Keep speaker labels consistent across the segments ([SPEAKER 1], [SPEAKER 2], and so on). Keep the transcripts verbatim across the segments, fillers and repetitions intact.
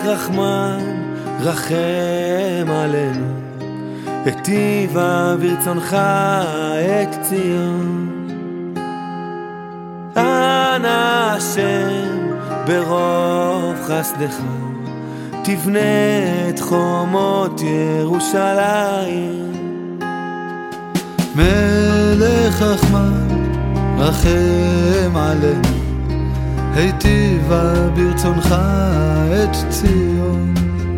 [SPEAKER 1] רחמן רחם עלינו, היטיבה ברצונך את ציון. אנא השם ברוב חסדך, תבנה את חומות ירושלים.
[SPEAKER 2] מלך רחמן רחם עלינו, היטיבה ברצונך את ציון.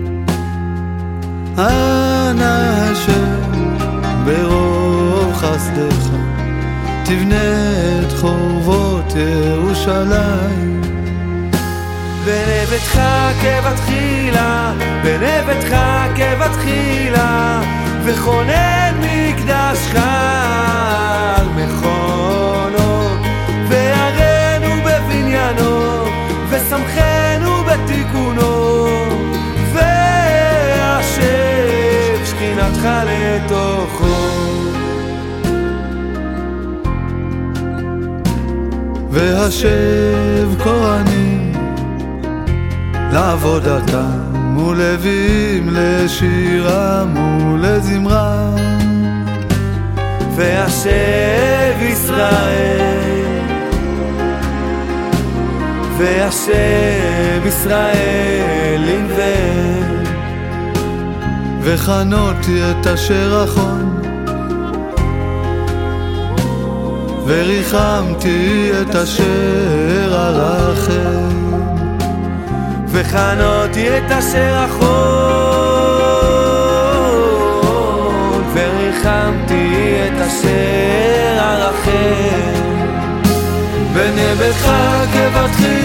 [SPEAKER 2] אנא השם ברוב חסדך, תבנה את חורבות ירושלים.
[SPEAKER 1] בנבטך כבתחילה, בנבטך כבתחילה, וכונן מקדשך על מכונו, והרנו בבניינו, ושמחנו בתיקונו, והשב שכינתך לתוכו.
[SPEAKER 2] והשב כהנים לעבודתם, ולוויים לשירם ולזמרם.
[SPEAKER 1] והשב ישראל, והשב ישראל לנבל,
[SPEAKER 2] וחנותי את אשר אחון, וריחמתי את אשר ארחם.
[SPEAKER 1] וחנותי את אשר אחון, וריחמתי את אשר ארחם.
[SPEAKER 2] בנבטך כבתחילה,